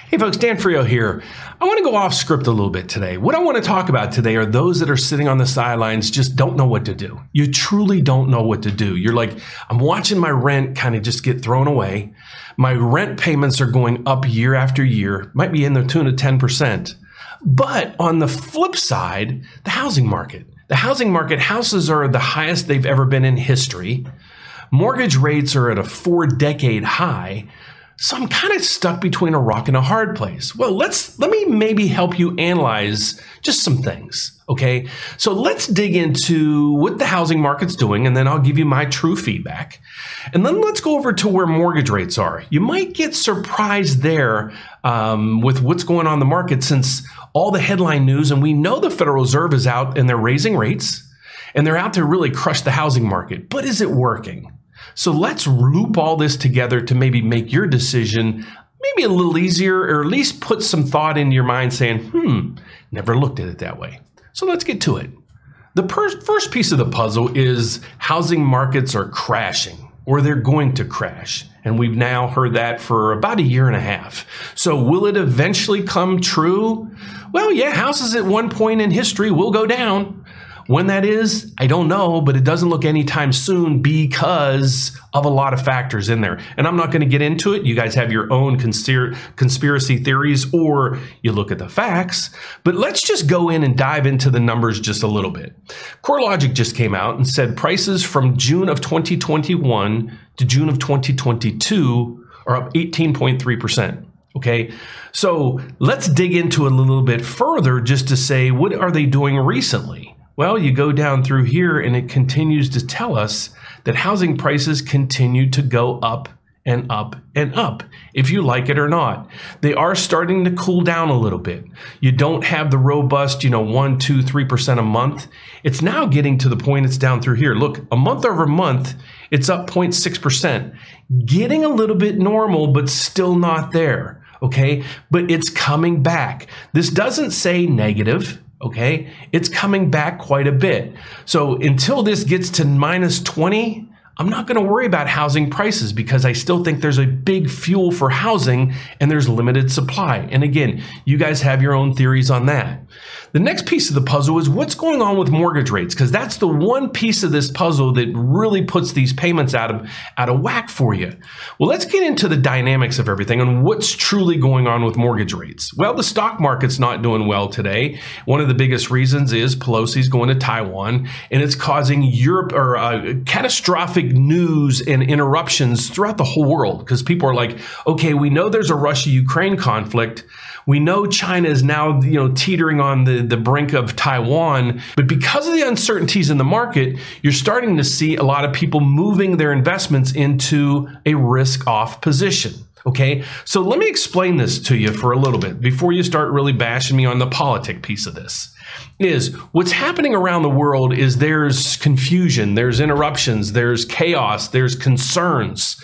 Hey folks, Dan Frio here. I want to go off script a little bit today. What I want to talk about today are those that are sitting on the sidelines, just don't know what to do. You truly don't know what to do. You're like, I'm watching my rent kind of just get thrown away. My rent payments are going up year after year, might be in the tune of 10%. But on the flip side, the housing market. The housing market, houses are the highest they've ever been in history. Mortgage rates are at a 4-decade high. So I'm kind of stuck between a rock and a hard place. Well, let me maybe help you analyze just some things, okay? So let's dig into what the housing market's doing, and then I'll give you my true feedback. And then let's go over to where mortgage rates are. You might get surprised there with what's going on in the market, since all the headline news, and we know the Federal Reserve is out and they're raising rates, and they're out to really crush the housing market. But is it working? So let's loop all this together to maybe make your decision maybe a little easier, or at least put some thought in your mind saying, never looked at it that way. So let's get to it. The first piece of the puzzle is housing markets are crashing, or they're going to crash. And we've now heard that for about a year and a half. So will it eventually come true? Well, yeah, houses at one point in history will go down. When that is, I don't know, but it doesn't look anytime soon because of a lot of factors in there. And I'm not going to get into it. You guys have your own conspiracy theories, or you look at the facts. But let's just go in and dive into the numbers just a little bit. CoreLogic just came out and said prices from June of 2021 to June of 2022 are up 18.3%. Okay, so let's dig into it a little bit further just to say, what are they doing recently? Well, you go down through here and it continues to tell us that housing prices continue to go up and up and up, if you like it or not. They are starting to cool down a little bit. You don't have the robust, 1, 2, 3% a month. It's now getting to the point it's down through here. Look, a month over month, it's up 0.6%, getting a little bit normal, but still not there. Okay, but it's coming back. This doesn't say negative. Okay, it's coming back quite a bit. So until this gets to minus 20, I'm not going to worry about housing prices, because I still think there's a big fuel for housing and there's limited supply. And again, you guys have your own theories on that. The next piece of the puzzle is what's going on with mortgage rates, because that's the one piece of this puzzle that really puts these payments out of whack for you. Well, let's get into the dynamics of everything and what's truly going on with mortgage rates. Well, the stock market's not doing well today. One of the biggest reasons is Pelosi's going to Taiwan, and it's causing catastrophic news and interruptions throughout the whole world, because people are like, okay, we know there's a Russia-Ukraine conflict. We know China is now, teetering on the brink of Taiwan, but because of the uncertainties in the market, you're starting to see a lot of people moving their investments into a risk-off position. Okay, so let me explain this to you for a little bit before you start really bashing me on the politic piece of this. Is what's happening around the world is there's confusion, there's interruptions, there's chaos, there's concerns.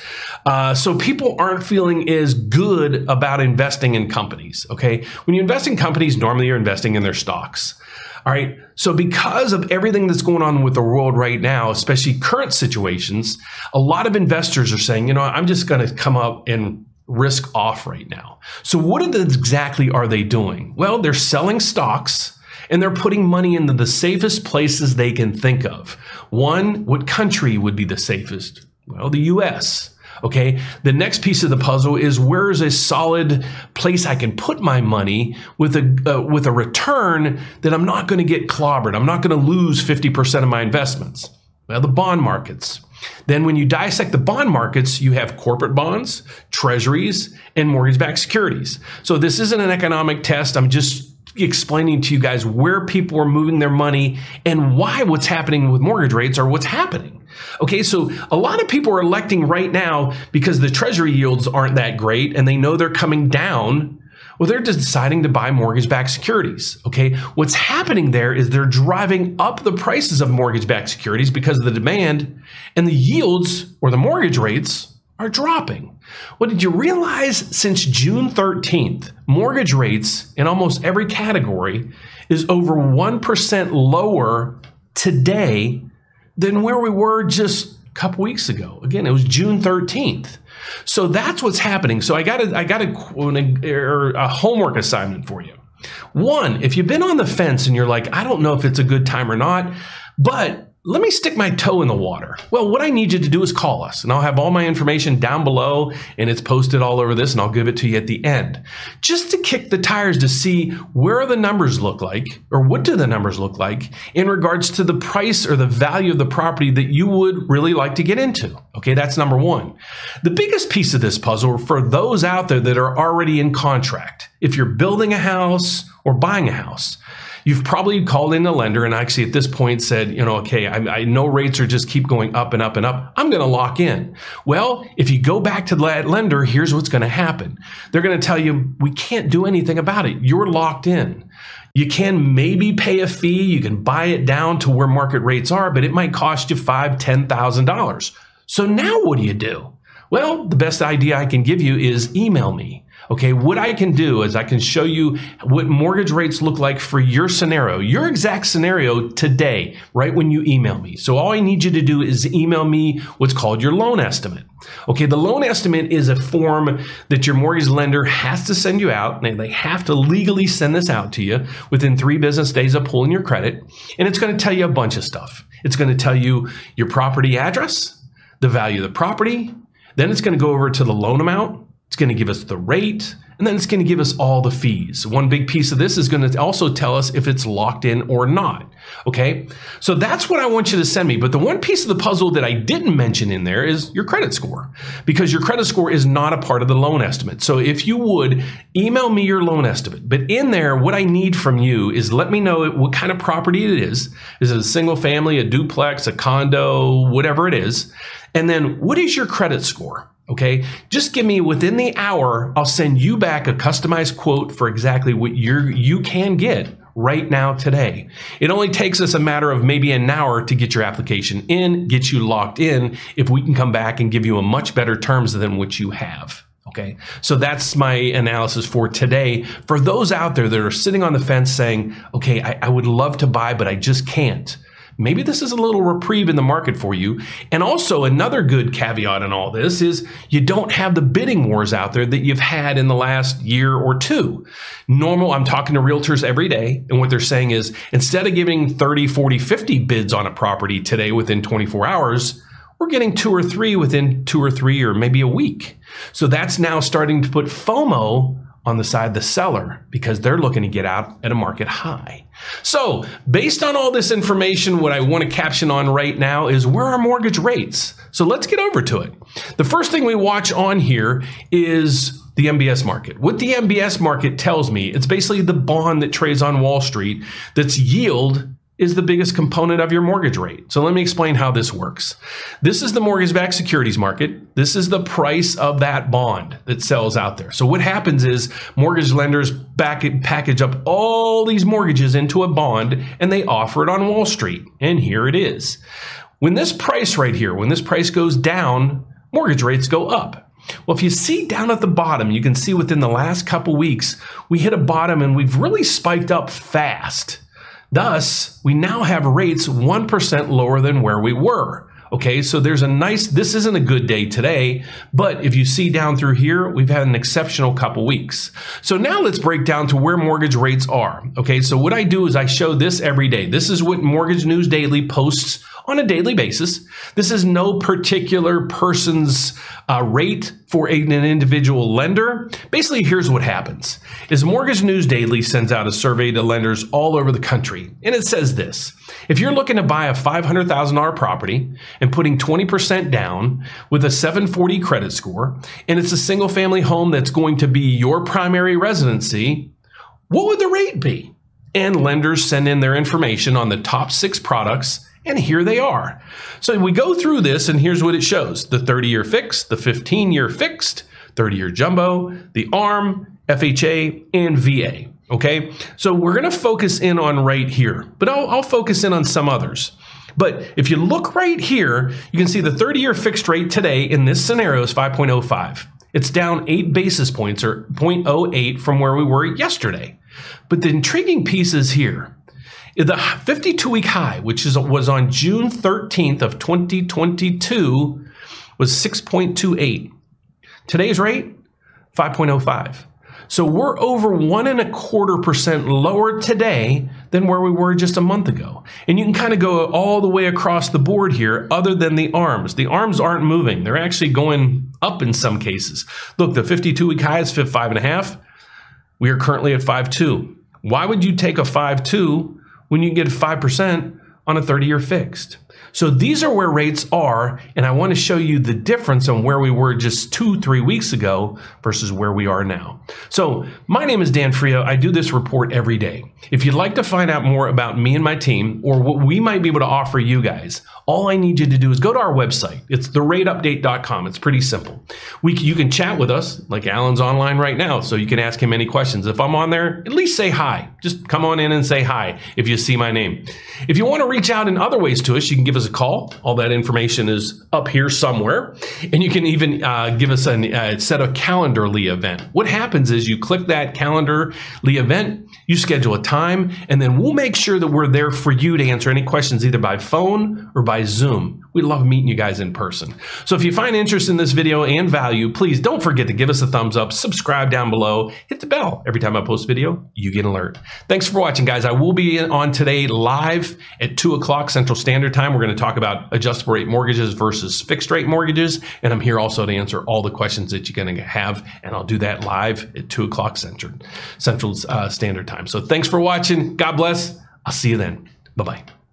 So people aren't feeling as good about investing in companies, okay? When you invest in companies, normally you're investing in their stocks. All right, so because of everything that's going on with the world right now, especially current situations, a lot of investors are saying, I'm just going to come up and risk off right now. So what exactly are they doing? Well, they're selling stocks, and they're putting money into the safest places they can think of. One, what country would be the safest? Well, the US. Okay, the next piece of the puzzle is, where is a solid place I can put my money with a return that I'm not going to get clobbered. I'm not going to lose 50% of my investments. Well, the bond markets. Then when you dissect the bond markets, you have corporate bonds, treasuries, and mortgage-backed securities. So this isn't an economic test. I'm just explaining to you guys where people are moving their money and why what's happening with mortgage rates are what's happening. Okay, so a lot of people are electing right now because the treasury yields aren't that great and they know they're coming down. Well, they're deciding to buy mortgage-backed securities, okay? What's happening there is they're driving up the prices of mortgage-backed securities because of the demand, and the yields, or the mortgage rates, are dropping. Well, did you realize since June 13th, mortgage rates in almost every category is over 1% lower today than where we were just couple weeks ago. Again, it was June 13th. So that's what's happening. So I got a homework assignment for you. One, if you've been on the fence and you're like, I don't know if it's a good time or not, but let me stick my toe in the water. Well, what I need you to do is call us, and I'll have all my information down below, and it's posted all over this, and I'll give it to you at the end. Just to kick the tires to see where the numbers look like, or what do the numbers look like in regards to the price or the value of the property that you would really like to get into. Okay, that's number one. The biggest piece of this puzzle for those out there that are already in contract, if you're building a house or buying a house, you've probably called in a lender and actually at this point said, okay, I know rates are just keep going up and up and up. I'm going to lock in. Well, if you go back to that lender, here's what's going to happen. They're going to tell you, we can't do anything about it. You're locked in. You can maybe pay a fee. You can buy it down to where market rates are, but it might cost you $5,000, $10,000. So now what do? Well, the best idea I can give you is email me. Okay, what I can do is I can show you what mortgage rates look like for your scenario, your exact scenario today, right when you email me. So all I need you to do is email me what's called your loan estimate. Okay, the loan estimate is a form that your mortgage lender has to send you out. They have to legally send this out to you within 3 business days of pulling your credit. And it's going to tell you a bunch of stuff. It's going to tell you your property address, the value of the property. Then it's going to go over to the loan amount. It's going to give us the rate, and then it's going to give us all the fees. One big piece of this is going to also tell us if it's locked in or not. Okay, so that's what I want you to send me. But the one piece of the puzzle that I didn't mention in there is your credit score, because your credit score is not a part of the loan estimate. So if you would email me your loan estimate, but in there, what I need from you is let me know what kind of property it is. Is it a single family, a duplex, a condo, whatever it is? And then what is your credit score? Okay, just give me within the hour, I'll send you back a customized quote for exactly what you can get right now today. It only takes us a matter of maybe an hour to get your application in, get you locked in, if we can come back and give you a much better terms than what you have. Okay, so that's my analysis for today. For those out there that are sitting on the fence saying, okay, I would love to buy, but I just can't. Maybe this is a little reprieve in the market for you. And also another good caveat in all this is you don't have the bidding wars out there that you've had in the last year or two. I'm talking to realtors every day, and what they're saying is instead of giving 30, 40, 50 bids on a property today within 24 hours, we're getting 2 or 3 within 2 or 3 or maybe a week. So that's now starting to put FOMO on the side of the seller because they're looking to get out at a market high. So based on all this information, what I want to caption on right now is where are mortgage rates? So let's get over to it. The first thing we watch on here is the MBS market. What the MBS market tells me, it's basically the bond that trades on Wall Street that's yield is the biggest component of your mortgage rate. So let me explain how this works. This is the mortgage-backed securities market. This is the price of that bond that sells out there. So what happens is mortgage lenders package up all these mortgages into a bond and they offer it on Wall Street. And here it is. When this price right here, when this price goes down, mortgage rates go up. Well, if you see down at the bottom, you can see within the last couple weeks, we hit a bottom and we've really spiked up fast. Thus, we now have rates 1% lower than where we were. Okay, so there's this isn't a good day today, but if you see down through here, we've had an exceptional couple weeks. So now let's break down to where mortgage rates are. Okay, so what I do is I show this every day. This is what Mortgage News Daily posts on a daily basis. This is no particular person's rate for an individual lender. Basically, here's what happens. Is Mortgage News Daily sends out a survey to lenders all over the country. And it says this: if you're looking to buy a $500,000 property and putting 20% down with a 740 credit score, and it's a single family home that's going to be your primary residency, what would the rate be? And lenders send in their information on the top 6 products, and here they are. So we go through this, and here's what it shows: the 30-year fixed, the 15-year fixed, 30-year jumbo, the ARM, FHA, and VA. Okay, so we're going to focus in on right here, but I'll focus in on some others. But if you look right here, you can see the 30-year fixed rate today in this scenario is 5.05. It's down 8 basis points, or 0.08 from where we were yesterday. But the intriguing piece is here. The 52-week high, which was on June 13th of 2022, was 6.28. Today's rate, 5.05. So we're over 1.25% lower today than where we were just a month ago. And you can kind of go all the way across the board here, other than the arms. The arms aren't moving. They're actually going up in some cases. Look, the 52-week high is 5.5. We are currently at 5.2. Why would you take a 5.2 when you can get 5% on a 30-year fixed? So these are where rates are, and I want to show you the difference on where we were just 2-3 weeks ago versus where we are now. So my name is Dan Frio. I do this report every day. If you'd like to find out more about me and my team, or what we might be able to offer you guys, all I need you to do is go to our website. It's therateupdate.com. It's pretty simple. You can chat with us, like Alan's online right now, so you can ask him any questions. If I'm on there, at least say hi. Just come on in and say hi if you see my name. If you want to reach out in other ways to us, you can give us a call. All that information is up here somewhere. And you can even give us a set a Calendly event. What happens is you click that Calendly event, you schedule a time, and then we'll make sure that we're there for you to answer any questions either by phone or by Zoom. We love meeting you guys in person. So if you find interest in this video and value, please don't forget to give us a thumbs up, subscribe down below, hit the bell. Every time I post a video, you get an alert. Thanks for watching, guys. I will be on today live at 2 o'clock Central Standard Time. We're going to talk about adjustable rate mortgages versus fixed rate mortgages. And I'm here also to answer all the questions that you're going to have. And I'll do that live at 2 o'clock Central Standard Time. So thanks for watching. God bless. I'll see you then. Bye-bye.